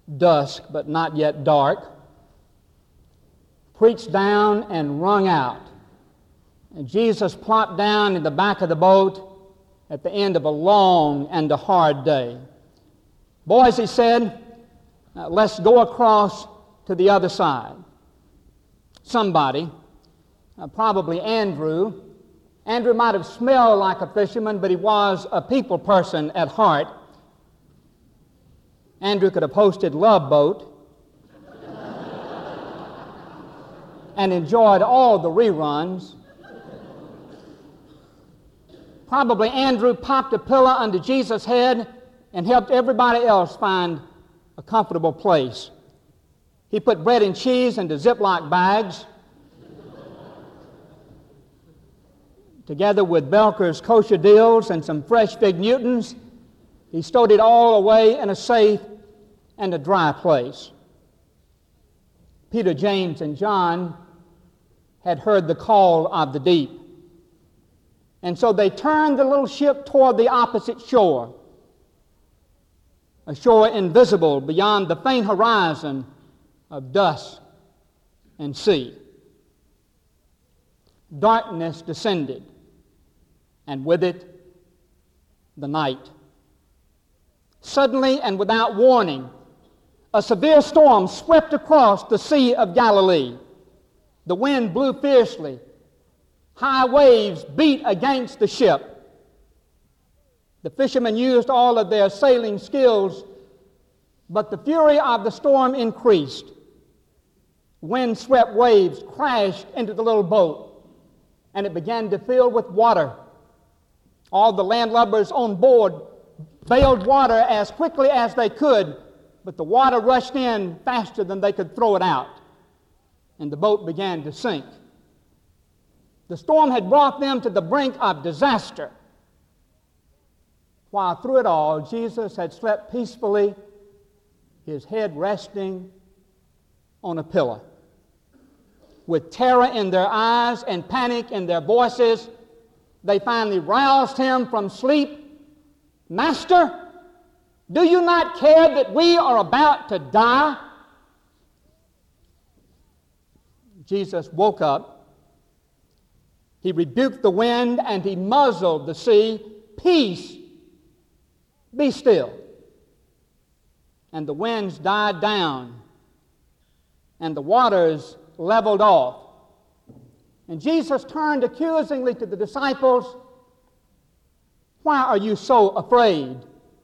dusk but not yet dark, preached down and wrung out. And Jesus plopped down in the back of the boat at the end of a long and a hard day. Boys, he said, let's go across to the other side. Somebody, probably Andrew. Andrew might have smelled like a fisherman, but he was a people person at heart. Andrew could have hosted Love Boat and enjoyed all the reruns. Probably Andrew popped a pillow under Jesus' head and helped everybody else find a comfortable place. He put bread and cheese into Ziploc bags, together with Belker's kosher deals and some fresh fig Newtons. He stowed it all away in a safe and a dry place. Peter, James, and John had heard the call of the deep. And so they turned the little ship toward the opposite shore, a shore invisible beyond the faint horizon of dusk and sea. Darkness descended, and with it, the night. Suddenly and without warning, a severe storm swept across the Sea of Galilee. The wind blew fiercely. High waves beat against the ship. The fishermen used all of their sailing skills, but the fury of the storm increased. Wind-swept waves crashed into the little boat, and it began to fill with water. All the landlubbers on board bailed water as quickly as they could, but the water rushed in faster than they could throw it out, and the boat began to sink. The storm had brought them to the brink of disaster, while through it all, Jesus had slept peacefully, his head resting on a pillow. With terror in their eyes and panic in their voices, they finally roused him from sleep. "Master, do you not care that we are about to die?" Jesus woke up. He rebuked the wind and he muzzled the sea. "Peace, be still." And the winds died down, and the waters leveled off. And Jesus turned accusingly to the disciples. "Why are you so afraid?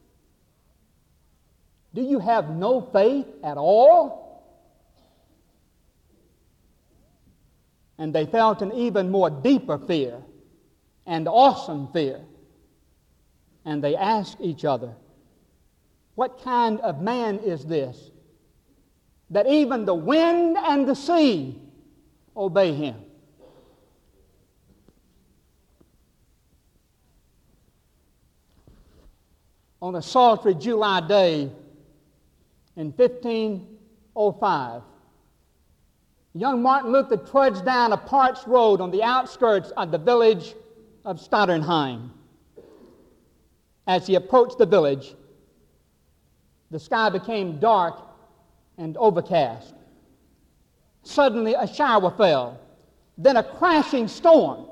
Do you have no faith at all?" And they felt an even more deeper fear, and awesome fear. And they asked each other, "What kind of man is this, that even the wind and the sea obey him?" On a sultry July day in 1505, young Martin Luther trudged down a parched road on the outskirts of the village of Stotternheim. As he approached the village, the sky became dark and overcast. Suddenly a shower fell, then a crashing storm.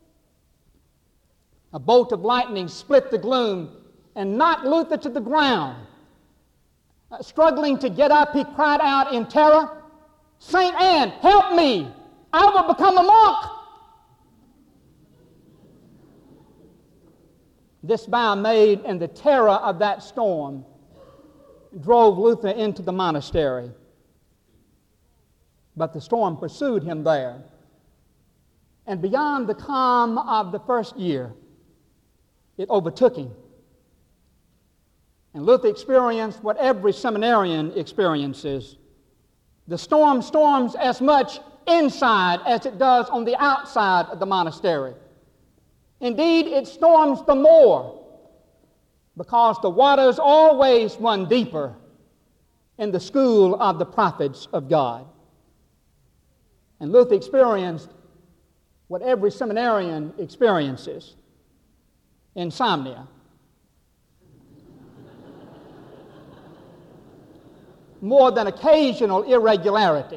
A bolt of lightning split the gloom and knocked Luther to the ground. Struggling to get up, he cried out in terror, "Saint Anne, help me! I will become a monk!" This vow made in the terror of that storm drove Luther into the monastery. But the storm pursued him there. And beyond the calm of the first year, it overtook him. And Luther experienced what every seminarian experiences. The storm storms as much inside as it does on the outside of the monastery. Indeed, it storms the more because the waters always run deeper in the school of the prophets of God. And Luther experienced what every seminarian experiences: insomnia. more than occasional irregularity.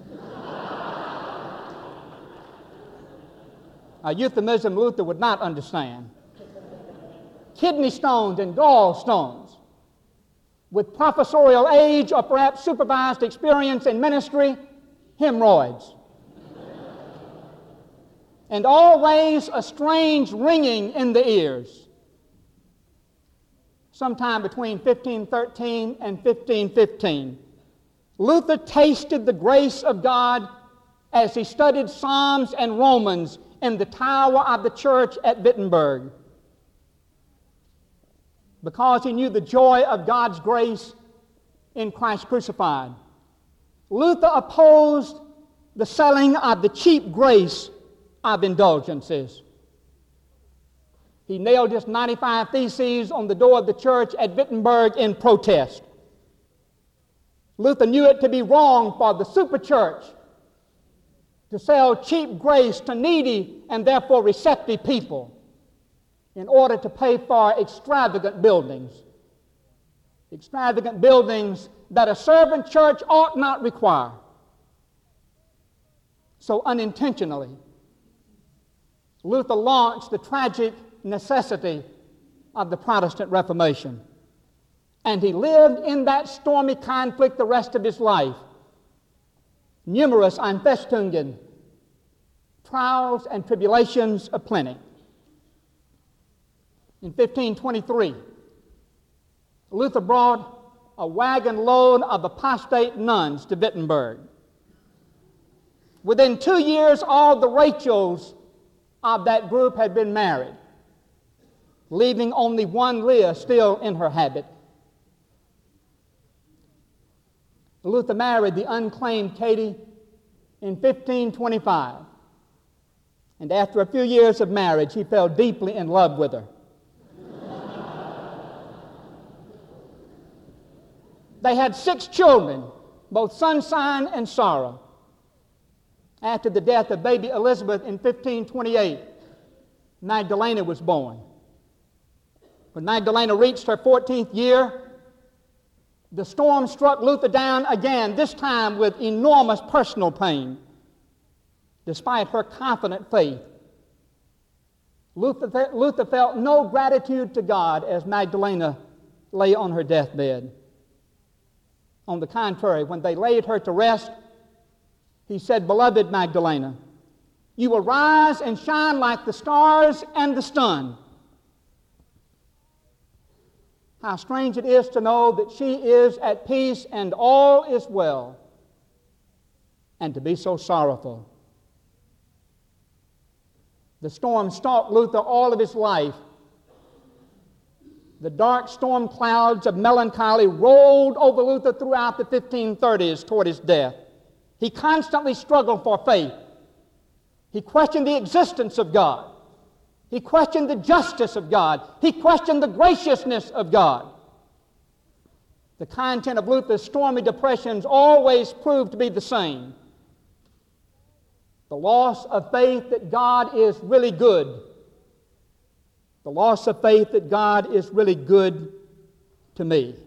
A euphemism Luther would not understand. Kidney stones and gallstones. With professorial age or perhaps supervised experience in ministry, hemorrhoids. And always a strange ringing in the ears. Sometime between 1513 and 1515, Luther tasted the grace of God as he studied Psalms and Romans in the tower of the church at Wittenberg. Because he knew the joy of God's grace in Christ crucified, Luther opposed the selling of the cheap grace of indulgences. He nailed his 95 Theses on the door of the church at Wittenberg in protest. Luther knew it to be wrong for the superchurch to sell cheap grace to needy and therefore receptive people in order to pay for extravagant buildings that a servant church ought not require. So unintentionally, Luther launched the tragic necessity of the Protestant Reformation. And he lived in that stormy conflict the rest of his life. Numerous Anfechtungen, trials and tribulations aplenty. In 1523, Luther brought a wagon load of apostate nuns to Wittenberg. Within 2 years, all the Rachels of that group had been married, leaving only one Leah still in her habit. Luther married the unclaimed Katie in 1525, and after a few years of marriage, he fell deeply in love with her. They had 6 children, both sunshine and sorrow. After the death of baby Elizabeth in 1528, Magdalena was born. When Magdalena reached her 14th year, the storm struck Luther down again, this time with enormous personal pain. Despite her confident faith, Luther felt no gratitude to God as Magdalena lay on her deathbed. On the contrary, when they laid her to rest, he said, "Beloved Magdalena, you will rise and shine like the stars and the sun." How strange it is to know that she is at peace and all is well, and to be so sorrowful. The storm stalked Luther all of his life. The dark storm clouds of melancholy rolled over Luther throughout the 1530s toward his death. He constantly struggled for faith. He questioned the existence of God. He questioned the justice of God. He questioned the graciousness of God. The content of Luther's stormy depressions always proved to be the same: the loss of faith that God is really good. The loss of faith that God is really good to me.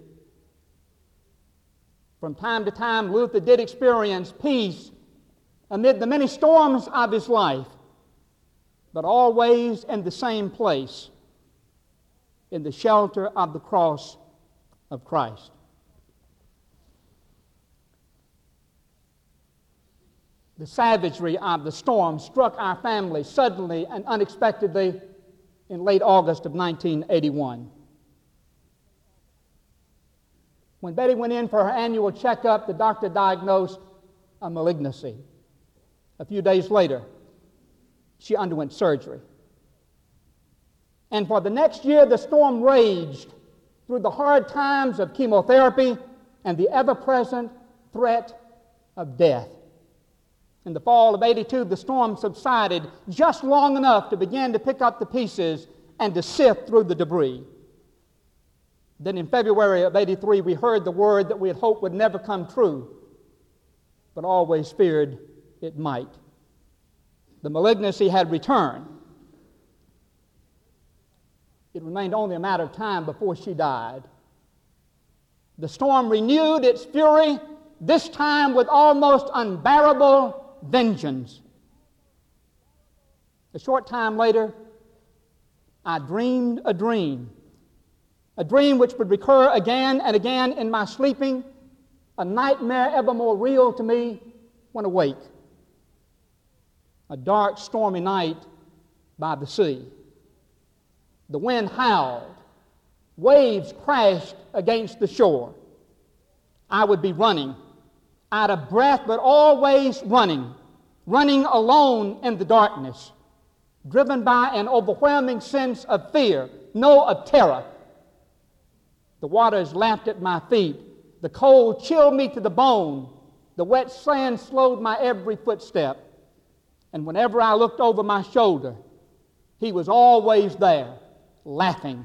From time to time, Luther did experience peace amid the many storms of his life, but always in the same place, in the shelter of the cross of Christ. The savagery of the storm struck our family suddenly and unexpectedly in late August of 1981. When Betty went in for her annual checkup, the doctor diagnosed a malignancy. A few days later, she underwent surgery. And for the next year, the storm raged through the hard times of chemotherapy and the ever-present threat of death. In the fall of '82, the storm subsided just long enough to begin to pick up the pieces and to sift through the debris. Then in February of '83, we heard the word that we had hoped would never come true, but always feared it might. The malignancy had returned. It remained only a matter of time before she died. The storm renewed its fury, this time with almost unbearable vengeance. A short time later, I dreamed a dream which would recur again and again in my sleeping, a nightmare ever more real to me when awake. A dark, stormy night by the sea. The wind howled. Waves crashed against the shore. I would be running, out of breath, but always running alone in the darkness, driven by an overwhelming sense of fear, no, of terror. The waters lapped at my feet. The cold chilled me to the bone. The wet sand slowed my every footstep. And whenever I looked over my shoulder, he was always there, laughing.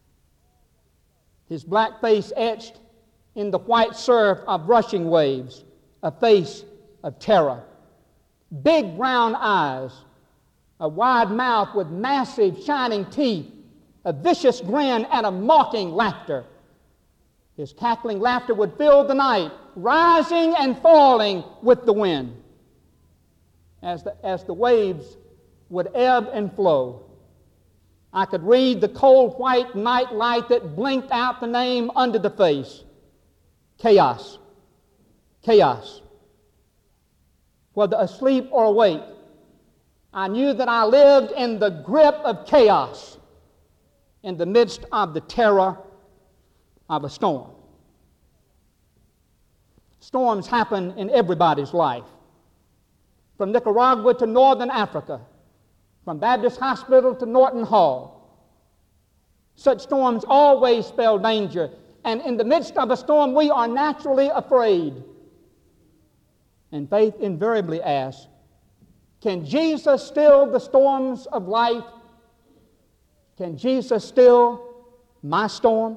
His black face etched in the white surf of rushing waves, a face of terror. Big brown eyes, a wide mouth with massive shining teeth, a vicious grin, and a mocking laughter. His cackling laughter would fill the night, rising and falling with the wind. As the waves would ebb and flow, I could read the cold white night light that blinked out the name under the face. Chaos. Chaos. Whether asleep or awake, I knew that I lived in the grip of chaos, in the midst of the terror of a storm. Storms happen in everybody's life. From Nicaragua to Northern Africa, from Baptist Hospital to Norton Hall. Such storms always spell danger, and in the midst of a storm we are naturally afraid. And faith invariably asks, can Jesus still the storms of life? Can Jesus still my storm?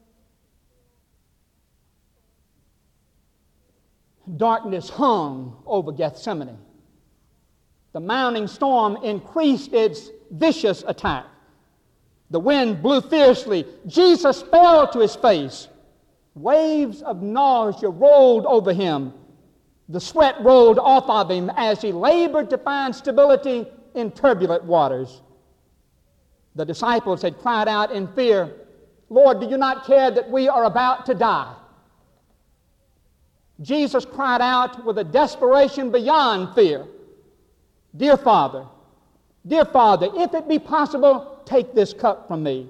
Darkness hung over Gethsemane. The mounting storm increased its vicious attack. The wind blew fiercely. Jesus fell to his face. Waves of nausea rolled over him. The sweat rolled off of him as he labored to find stability in turbulent waters. The disciples had cried out in fear, "Lord, do you not care that we are about to die?" Jesus cried out with a desperation beyond fear, Dear Father, if it be possible, take this cup from me."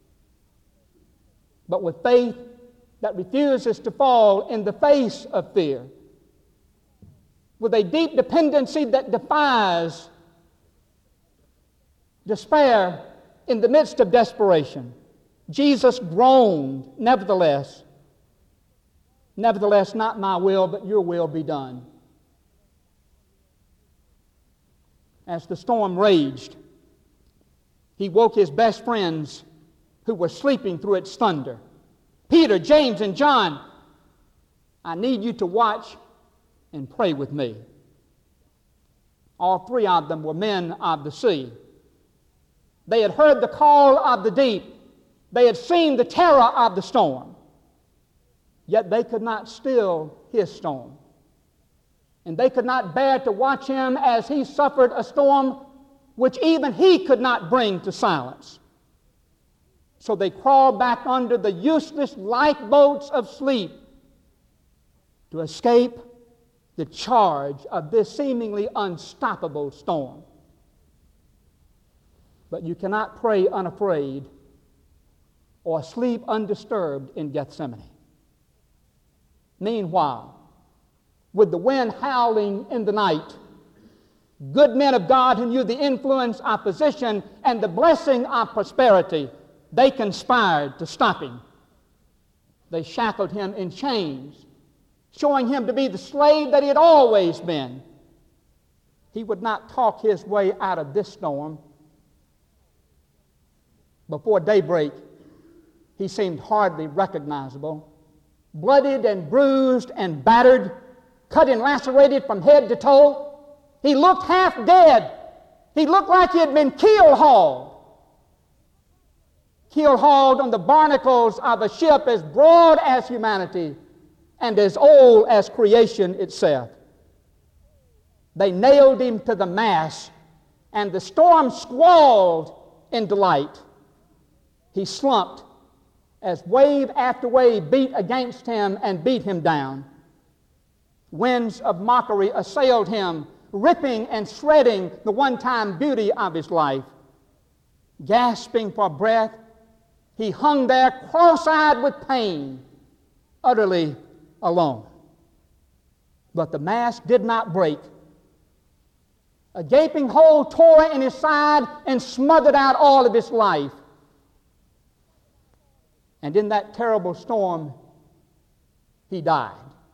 But with faith that refuses to fall in the face of fear, with a deep dependency that defies despair in the midst of desperation, Jesus groaned, Nevertheless, not my will, but your will be done." As the storm raged, he woke his best friends who were sleeping through its thunder. "Peter, James, and John, I need you to watch and pray with me." All three of them were men of the sea. They had heard the call of the deep. They had seen the terror of the storm. Yet they could not still his storm. And they could not bear to watch him as he suffered a storm which even he could not bring to silence. So they crawled back under the useless lifeboats of sleep to escape the charge of this seemingly unstoppable storm. But you cannot pray unafraid or sleep undisturbed in Gethsemane. Meanwhile, with the wind howling in the night, good men of God who knew the influence of position and the blessing of prosperity, they conspired to stop him. They shackled him in chains, showing him to be the slave that he had always been. He would not talk his way out of this storm. Before daybreak, he seemed hardly recognizable. Bloodied and bruised and battered, cut and lacerated from head to toe, he looked half dead. He looked like he had been keel-hauled. keel-hauled on the barnacles of a ship as broad as humanity and as old as creation itself. They nailed him to the mast, and the storm squalled in delight. He slumped as wave after wave beat against him and beat him down. Winds of mockery assailed him, ripping and shredding the one-time beauty of his life. Gasping for breath, he hung there cross-eyed with pain, utterly alone. But the mast did not break. A gaping hole tore in his side and smothered out all of his life. And in that terrible storm, he died.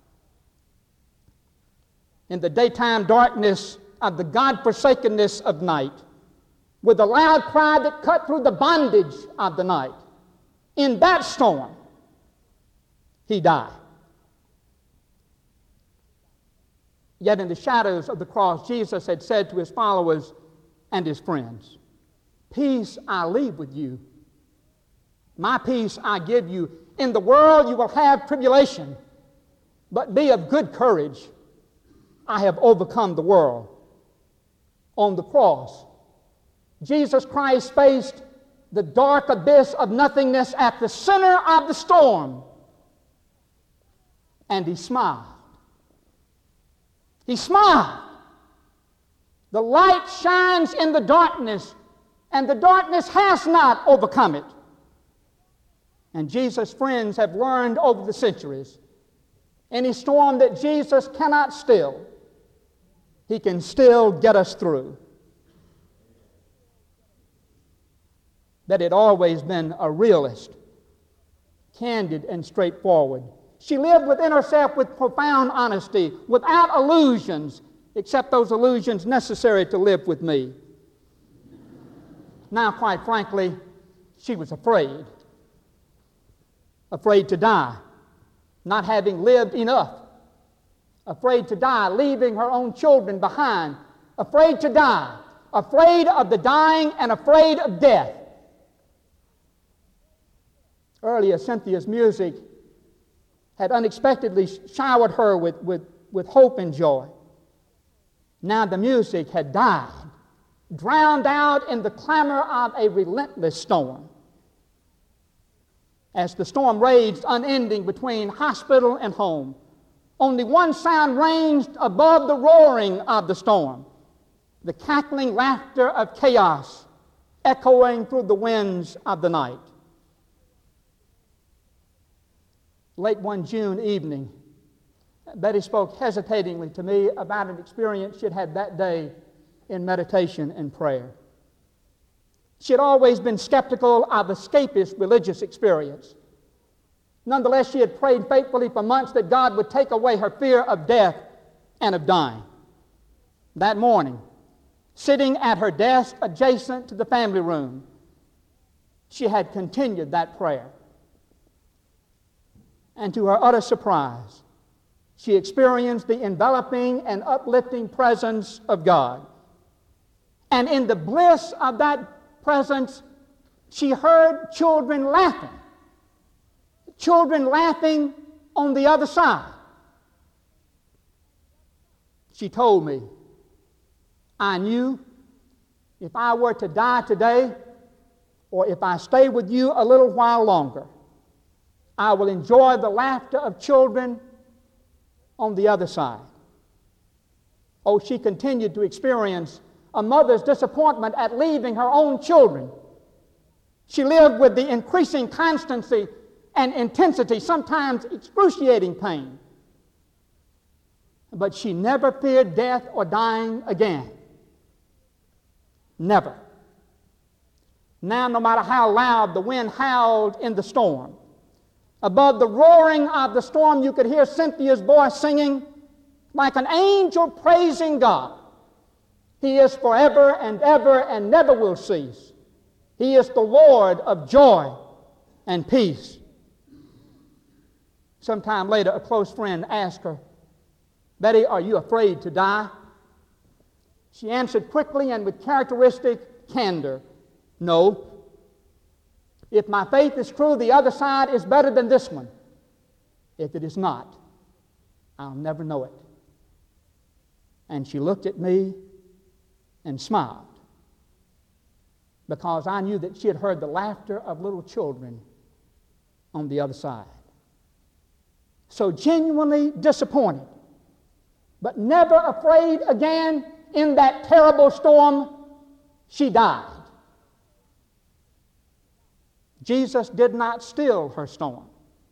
In the daytime darkness of the God-forsakenness of night, with a loud cry that cut through the bondage of the night, in that storm, he died. Yet in the shadows of the cross, Jesus had said to his followers and his friends, "Peace I leave with you. My peace I give you. In the world you will have tribulation, but be of good courage. I have overcome the world." On the cross, Jesus Christ faced the dark abyss of nothingness at the center of the storm, and he smiled. He smiled. The light shines in the darkness, and the darkness has not overcome it. And Jesus' friends have learned over the centuries, any storm that Jesus cannot still, he can still get us through. That had always been a realist, candid and straightforward. She lived within herself with profound honesty, without illusions, except those illusions necessary to live with me. Now, quite frankly, she was afraid. Afraid to die, not having lived enough. Afraid to die, leaving her own children behind. Afraid to die, afraid of the dying and afraid of death. Earlier, Cynthia's music had unexpectedly showered her with hope and joy. Now the music had died, drowned out in the clamor of a relentless storm. As the storm raged unending between hospital and home, only one sound ranged above the roaring of the storm, the cackling laughter of chaos echoing through the winds of the night. Late one June evening, Betty spoke hesitatingly to me about an experience she had had that day in meditation and prayer. She had always been skeptical of escapist religious experience. Nonetheless, she had prayed faithfully for months that God would take away her fear of death and of dying. That morning, sitting at her desk adjacent to the family room, she had continued that prayer. And to her utter surprise, she experienced the enveloping and uplifting presence of God. And in the bliss of that presence, she heard children laughing. Children laughing on the other side. She told me, "I knew if I were to die today, or if I stay with you a little while longer, I will enjoy the laughter of children on the other side." Oh, she continued to experience a mother's disappointment at leaving her own children. She lived with the increasing constancy and intensity, sometimes excruciating pain. But she never feared death or dying again. Never. Now, no matter how loud the wind howled in the storm, above the roaring of the storm, you could hear Cynthia's voice singing like an angel praising God. He is forever and ever and never will cease. He is the Lord of joy and peace. Sometime later, a close friend asked her, "Betty, are you afraid to die?" She answered quickly and with characteristic candor, "No. If my faith is true, the other side is better than this one. If it is not, I'll never know it. And she looked at me and smiled, because I knew that she had heard the laughter of little children on the other side. So genuinely disappointed, but never afraid again in that terrible storm, she died. Jesus did not still her storm,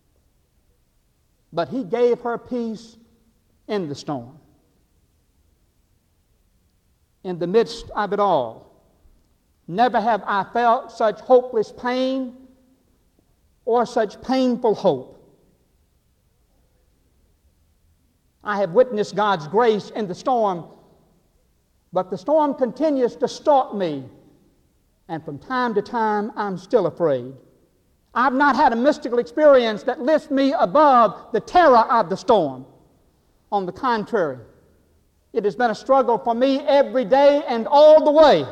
but he gave her peace in the storm. In the midst of it all, never have I felt such hopeless pain or such painful hope. I have witnessed God's grace in the storm, but the storm continues to stalk me, and from time to time I'm still afraid. I've not had a mystical experience that lifts me above the terror of the storm. On the contrary, it has been a struggle for me every day and all the way.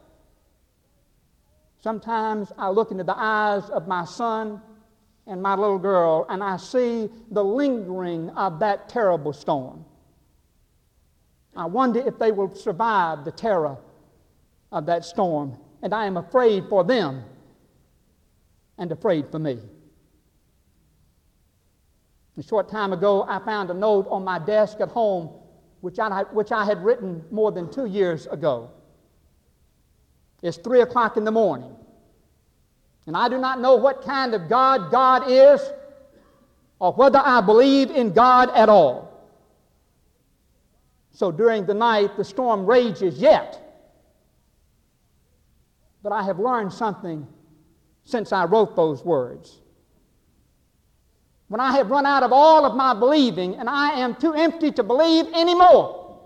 Sometimes I look into the eyes of my son and my little girl, and I see the lingering of that terrible storm. I wonder if they will survive the terror of that storm, and I am afraid for them and afraid for me. A short time ago, I found a note on my desk at home which I had written more than 2 years ago. It's 3 o'clock in the morning, and I do not know what kind of God God is, or whether I believe in God at all. So during the night, the storm rages yet. But I have learned something since I wrote those words. When I have run out of all of my believing and I am too empty to believe anymore,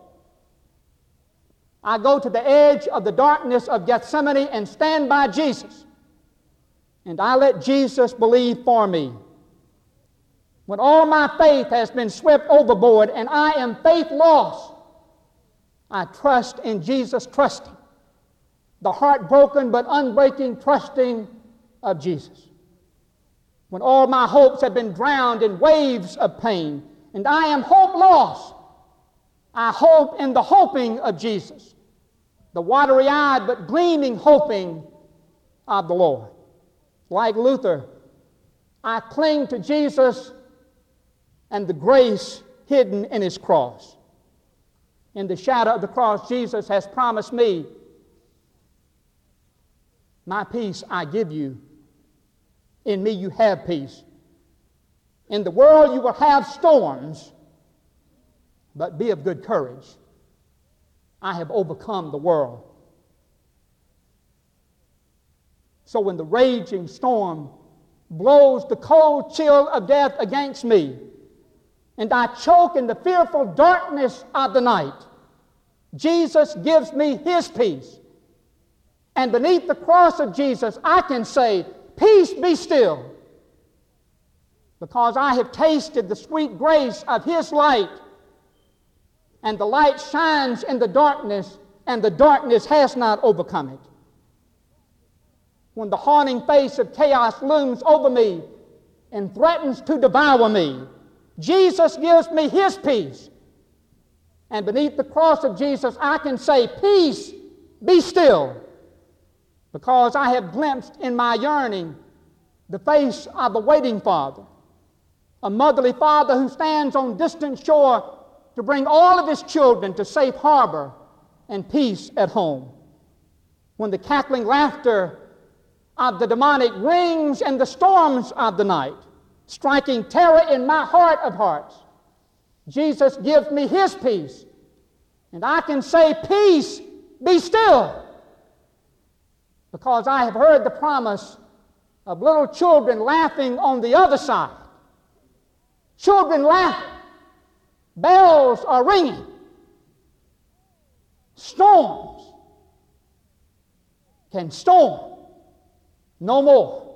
I go to the edge of the darkness of Gethsemane and stand by Jesus, and I let Jesus believe for me. When all my faith has been swept overboard and I am faith lost, I trust in Jesus trusting, the heartbroken but unbreaking trusting of Jesus. When all my hopes have been drowned in waves of pain and I am hope lost, I hope in the hoping of Jesus, the watery-eyed but gleaming hoping of the Lord. Like Luther, I cling to Jesus and the grace hidden in his cross. In the shadow of the cross, Jesus has promised me, "My peace I give you. In me you have peace. In the world you will have storms, but be of good courage. I have overcome the world." So when the raging storm blows the cold chill of death against me, and I choke in the fearful darkness of the night, Jesus gives me his peace. And beneath the cross of Jesus, I can say, "Peace, be still," because I have tasted the sweet grace of his light, and the light shines in the darkness, and the darkness has not overcome it. When the haunting face of chaos looms over me and threatens to devour me, Jesus gives me his peace. And beneath the cross of Jesus, I can say, "Peace, be still," because I have glimpsed in my yearning the face of a waiting Father, a motherly Father who stands on distant shore to bring all of his children to safe harbor and peace at home. When the cackling laughter of the demonic rings in the storms of the night, striking terror in my heart of hearts, Jesus gives me his peace, and I can say, "Peace, be still," because I have heard the promise of little children laughing on the other side. Children laughing. Bells are ringing. Storms can storm no more.